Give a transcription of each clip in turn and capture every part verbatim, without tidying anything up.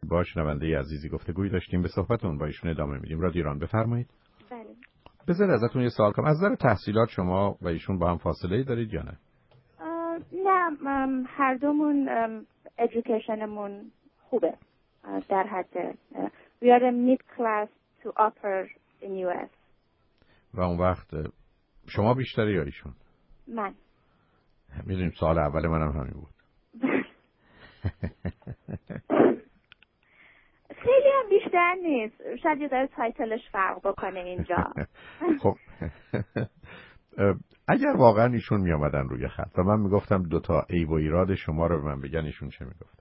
با شنونده عزیزی گفتگوی داشتیم، به صحبتون با ایشون ادامه میدیم. رادیو ایران، بفرمایید. بله. بذار ازتون یه سوال کنم، از نظر تحصیلات شما و ایشون با هم فاصله‌ای دارید یا نه؟ نه، هر دومون ادویکیشنمون خوبه، در حد we are a mid class to upper in یو اس. و اون وقت شما بیشتری یا ایشون؟ من. میدونیم سال اول منم همین بود. خیلی هم بیشتر نیست، شاید یه ذره تایتلش فرق بکنه اینجا. خب اگر واقعا ایشون می آمدن روی خط و من میگفتم دو تا عیب و ایراد شما رو به من بگن، ایشون چه میگفت؟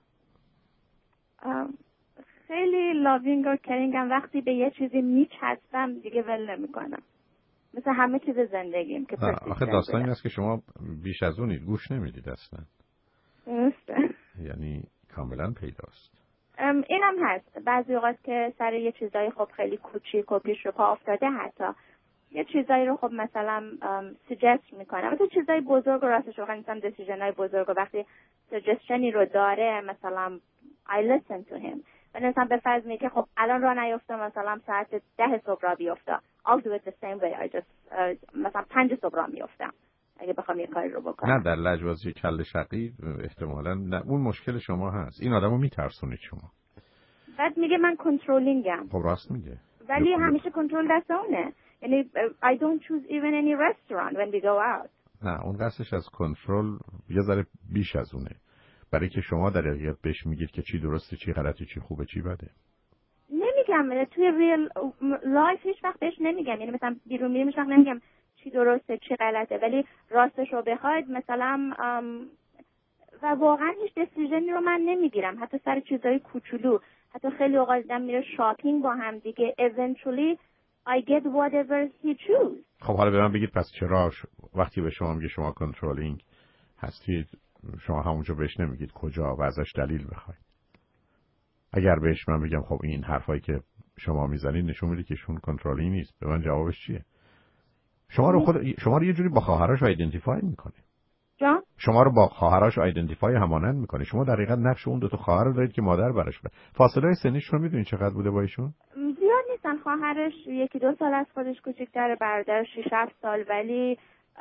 خیلی لاوینگ و کرینگم، وقتی به یه چیزی میچسبم دیگه ول نمیکنم، مثل همه چیز زندگیم که آخه داستانی این است که شما بیش از اونید، گوش نمیدید اصلا. درسته. یعنی کاملا پیداست. اینم هست بعضی اوقات که سر یه چیزایی خب خیلی کوچیک و پیش رو پا افتاده، حتی یه چیزایی رو خب مثلا سجست میکنم، مثلا چیزای بزرگ و راستش واقعا مثلا دیسیژنای بزرگ و وقتی سجستشنی رو داره مثلا I listen to him. مثلا به فرض میگه خب الان راه نیفتم، مثلا ساعت ده صبح راه بیفتم، I'll do it the same way. I just uh, مثلا پنج صبح راه میفتم اگه بخوام یه کاری رو بکنم. نه، در لجبازی کله شقی احتمالاً نه، اون مشکل شما هست، این آدمو میترسونید شما. بعد میگه من کنترلینگم. خب راست میگه، ولی همیشه کنترل دست اونه. یعنی I don't choose even any restaurant when we go out. نه، اون قصدش از کنترل یه ذره بیش از اونه، برای که شما در حقیقت بهش میگید که چی درسته، چی غلطه، چی خوبه، چی بده. نمیگم توی ریل لایف هیچ وقت بهش نمیگم، یعنی مثلا بیرون میرم هیچ وقت نمیگم چی درسته چی غلطه، ولی راستش رو بخواید مثلا و واقعا هیچ دیسیژنی رو من نمیگیرم، حتی سر چیزای کوچولو، حتی خیلی اوقات آدم میره شاپینگ با هم دیگه eventually I get whatever he choose. خب حالا به من بگید پس چرا وقتی به شما میگه شما کنترلینگ هستید، شما همونجا بهش نمیگید کجا و ازش دلیل بخواید؟ اگر بهش من بگم خب این حرفایی که شما میزنید نشون میده که شون کنترلی نیست، به من جوابش چیه؟ شما رو خود شما رو یه جوری با خواهرش آیدنتیفای میکنه. جان؟ شما رو با خواهرش آیدنتیفای همانند میکنه. شما در حقیقت نقش اون دو تا خواهر رو دارید که مادر براش بوده. فاصله سنیش رو میدونید چقدر بوده با ایشون؟ زیاد نیستن، خواهرش یکی دو سال از خودش کوچیک‌تره، برادرش شش هفت سال، ولی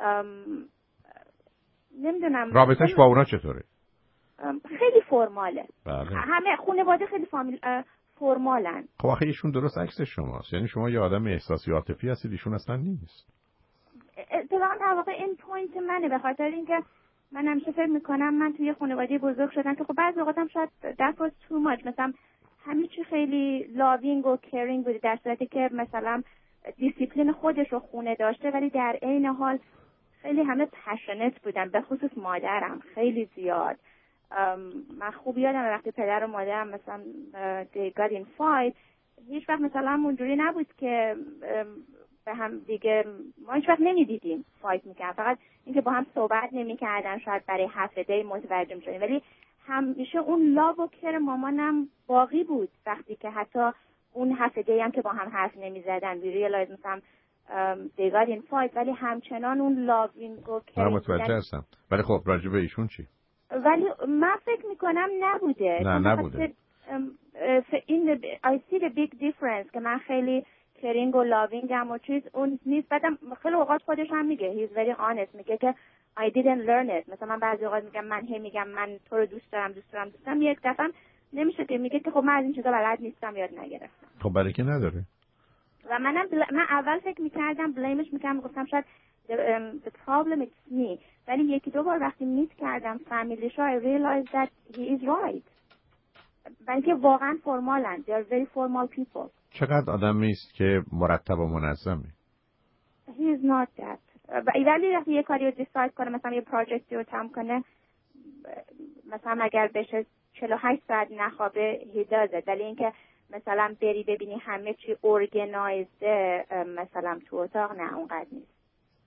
نمیدونم رابطش با اونا چطوره؟ خیلی فرماله. بله. همه خانواده خیلی فامیل فرمالن. خب آخه ایشون درست عکس شماست، یعنی شما یه آدم احساسی عاطفی هستید، ایشون اصلا نیست. اتفاقا در واقع این پوینت منه، به خاطر اینکه من همیشه فکر میکنم من توی خانواده بزرگ شدم که خب بعضی اوقات هم شاید that was too much، مثلا همه چی خیلی لاوینگ و کیرینگ بوده، در صورتی که مثلا دیسیپلین خودش رو خونه داشته، ولی در عین حال خیلی همه پشنت بودن، به خصوص مادرم خیلی زیاد. من خوب یادم وقتی پدر و مادرم مثلا they got in fight، هیچ وقت مثلا اونجوری نبود که به هم دیگه ما هیچ وقت نمیدیدیم فایت میکردن، فقط اینکه با هم صحبت نمیکردن، شاید برای هفته متوجه میشدیم، ولی همیشه اون لاو و کر مامانم باقی بود. وقتی که حتی اون هفته هم که با هم حرف نمیزدن we realized مثلا they got in fight، ولی همچنان اون لاوینگ و کر. من متوجه هستم، ولی خب راجع به ایشون چی؟ ولی من فکر میکنم نبوده. نه نبوده. این I see the big difference که من خیلی کرینگ و لاوینگ هم و چیز اون نیست. بعدم خیلی اوقات خودش هم میگه he's very honest، میگه که I didn't learn it. مثلا من بعضی اوقات میگم من هی میگم من تو رو دوست دارم دوست دارم دوست دارم، یک دفعه نمیشه که میگه که خب من از این چیزا بلد نیستم، یاد نگرفتم. خب برای که نداره. و منم بل... من اول فکر میکردم بلیمش میکردم، گفتم شاید the, um, the problem it's me، ولی یکی دو بار وقتی میت کردم فامیلیشو I realized that he is right. بلکه واقعا فرمالن. they are very formal people. چقدر آدمی است که مرتب و منظمه؟ he is not that. ولی وقتی یه کاری رو دیساید کنه، مثلا یه پروژکتی رو تمام کنه، مثلا اگر بشه چهل و هشت ساعت نخوابه he does it، ولی اینکه مثلا بری ببینی همه چی ارگنایزده مثلا تو اتاق، نه اونقدر نیست.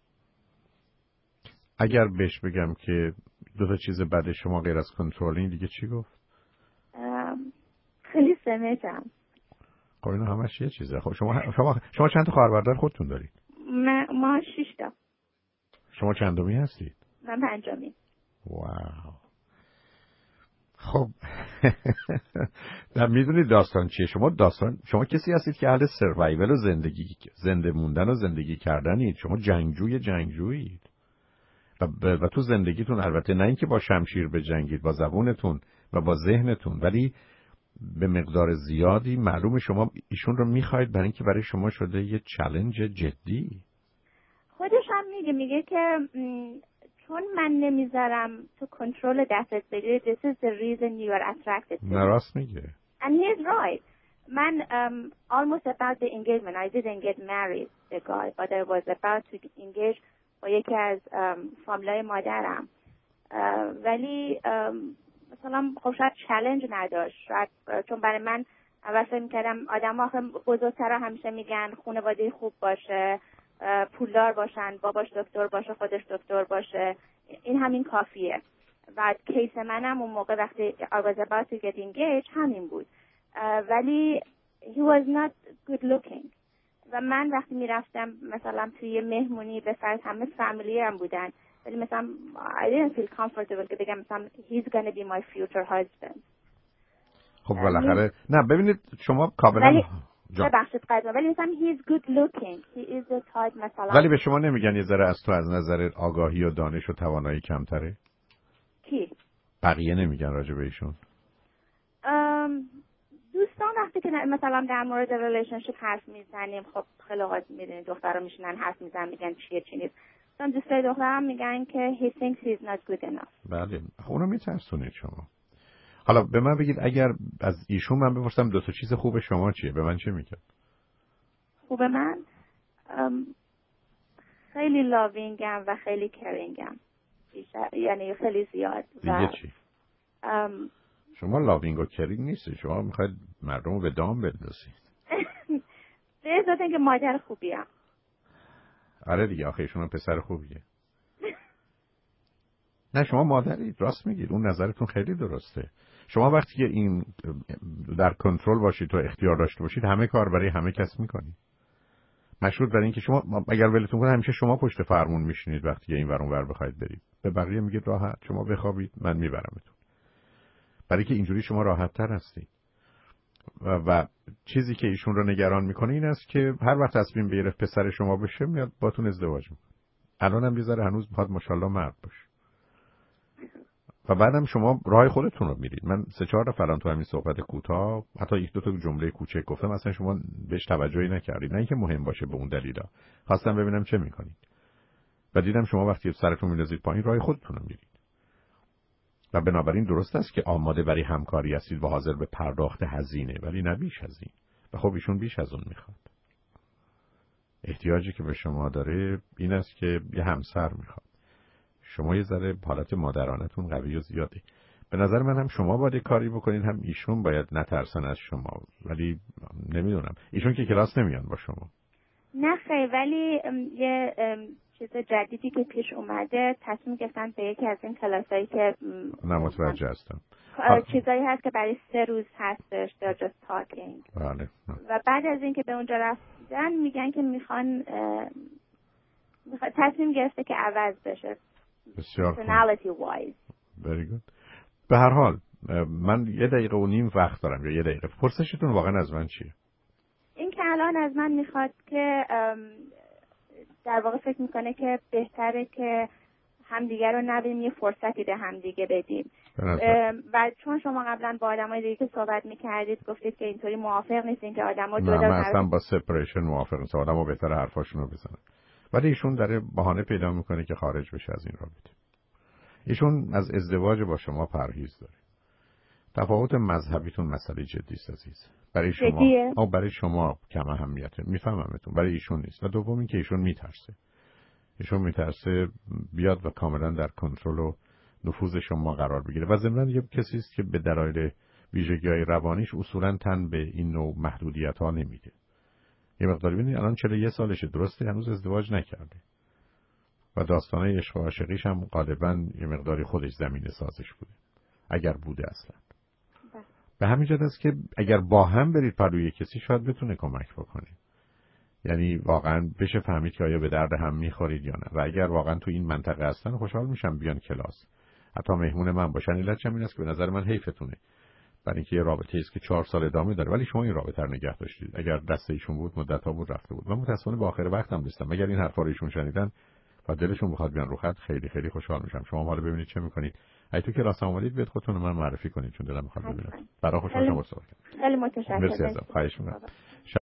اگر بهش بگم که دو تا چیز بعد شما غیر از کنترلینگ دیگه چی گفت؟ خیلی سمجم. خب اینا همش یه چیزه. خب شما شما شما چند تا خواهر برادر خودتون دارید؟ ما شش تا. شما چندمی هستید؟ من پنجمی. واو. خب در میدونید داستان چیه؟ شما داستان شما کسی هستید که اهل سروایول و زندگی زنده موندن و زندگی کردنید. شما جنگجوی جنگجویید و, و تو زندگیتون البته نه اینکه با شمشیر بجنگید، با زبونتون و با ذهنتون، ولی به مقدار زیادی معلوم شما ایشون رو میخواید برای اینکه برای شما شده یه چالش جدی. خودش هم میگه میگه که چون من نمیذارم تو کنترل دستت بگیری this is the reason you are attracted to me. راست میگه. And he is right. من um, almost about the engagement I didn't get married the guy but I was about to engage با یکی از um, فامیلای مادرم uh, ولی um, مثلا خب شاید چالش نداشت شاید چون برای من اول فکر میکردم آدم ها بزرگتر همیشه میگن خانواده خوب باشه، پولدار باشن، باباش دکتر باشه، خودش دکتر باشه، این همین کافیه. و کیس منم اون موقع وقتی I was about to get engaged همین بود. ولی he was not good looking و من وقتی میرفتم مثلا توی مهمونی به فرض همه فامیلی هم بودن ولی مثلا I didn't feel comfortable که بگم مثلا he's gonna be my future husband. خب بالاخره نه ببینید شما کاملا ببخشید قضا ولی مثلا he's good looking he is the type مثلا ولی به شما نمیگن یه ذره از تو از نظر آگاهی و دانش و توانایی کمتره؟ کی؟ بقیه نمیگن راجع به ایشون؟ دوستان وقتی که مثلا در مورد ریلیشنشیپ حرف میزنیم خب خیلی اوقات میدونید دخترها میشینن حرف میزنن میگن چیه چی نیست. مثلا دوستای دخترم میگن که he thinks he's not good enough. بله خب اونو میترسونید شما. حالا به من بگید اگر از ایشون من بپرسم دو تا چیز خوب شما چیه به من چه میگه؟ خوب من خیلی لاوینگم و خیلی کرینگم یعنی خیلی زیاد. دیگه چی؟ ام... شما لاوینگ و کرینگ نیستی، شما میخواید مردم رو به دام بندازید. به ازاده اینکه مادر خوبیم. آره دیگه آخه ایشون پسر خوبیه. نه شما مادرید، راست میگید، اون نظرتون خیلی درسته. شما وقتی که این در کنترل باشید و اختیار داشته باشید همه کار برای همه کس میکنید. مشروط بر این که شما اگر ولتون کنه همیشه شما پشت فرمون میشینید وقتی این ور اون ور بخواید برید. به بقیه میگید راحت شما بخوابید من میبرمتون. برای که اینجوری شما راحت تر هستید. و, و چیزی که ایشون رو نگران میکنه این است که هر وقت تصمیم بگیره پسر شما بشه میاد باتون ازدواج میکنه. الانم یه ذره هنوز میخواد ماشاءالله مرد باشه. و بعدم شما راه خودتون رو میرید. من سه چهار نفر تو همین صحبت کوتاه حتی یک دو تا جمله کوچک گفتم اصلا شما بهش توجهی نکردید. نه اینکه مهم باشه به اون دلیلا. خواستم ببینم چه میکنید. و دیدم شما وقتی سرتون میندازید پایین راه خودتون رو میرید. و بنابراین درست است که آماده برای همکاری هستید و حاضر به پرداخت هزینه ولی نه بیش از این. و خب ایشون بیش از اون میخواد. احتیاجی که به شما داره این است که یه همسر میخواد. شما یه ذره حالت مادرانتون قوی و زیاده. به نظر من هم شما باید کاری بکنید هم ایشون باید نترسن از شما. ولی نمیدونم ایشون که کلاس نمیان با شما. نه خیلی ولی یه چیز جدیدی که پیش اومده تصمیم گرفتن به یکی از این کلاسایی که نه متوجه هستم چیزایی هست که برای سه روز هستش they're just talking. بله. و بعد از این که به اونجا رفتن میگن که میخوان میخوان تصمیم گرفته که عوض بشه بسیار personality wise. Very good. به هر حال من یه دقیقه و نیم وقت دارم یا یه دقیقه. پرسشتون واقعا از من چیه؟ این که الان از من میخواد که در واقع فکر میکنه که بهتره که همدیگه رو نبینیم یه فرصتی به همدیگه بدیم و چون شما قبلا با آدمای دیگه که صحبت میکردید گفتید که اینطوری موافق نیستین که آدم‌ها جدا نه من اصلا با سپریشن موافق نیستم. آدم‌ها بهتره حرفاشون رو بزنن. ولی ایشون داره بهانه پیدا میکنه که خارج بشه از این رابطه. ایشون از ازدواج با شما پرهیز داره. تفاوت مذهبیتون مسئله جدی است عزیز. برای شما او برای شما کم اهمیته. میفهممتون. برای ایشون نیست. و دوم این که ایشون میترسه. ایشون میترسه بیاد و کاملا در کنترل و نفوذ شما قرار بگیره. و ضمن یه کسی است که به دلایل ویژگی‌های روانیش اصولاً تن به این نوع محدودیت‌ها نمیده. یه مقداری ببینید الان چهل و یک سالشه درسته هنوز ازدواج نکرده. و داستانه عشق و عاشقیش هم غالباً یه مقداری خودش زمینه سازش بوده. اگر بوده اصلا. به همین جهت است که اگر با هم برید پلوی کسی شاید بتونه کمک بکنه. یعنی واقعاً بشه فهمید که آیا به درد هم میخورید یا نه. و اگر واقعاً تو این منطقه هستن خوشحال میشم بیان کلاس. حتی مهمون من باشن. علتش این است که به نظر من حیفتونه، برای اینکه یه رابطه است که چهار سال ادامه داره ولی شما این رابطه رو نگه داشتید. اگر دست ایشون بود مدت‌ها بود رفته بود. من متأسفانه به آخر وقتم رسیدم. مگر این حرفا رو ایشون شنیدن و دلشون بخواد بیان رو خط، خیلی خیلی خوشحال میشم. شما حالا ببینید چه میکنید. اگه تو که راست اومدید بیاد خودتون رو من معرفی کنید، چون دلم میخواد ببینم. برای خوشحال شدم. خیلی متشکرم. مرسی ازم. خواهش می‌کنم.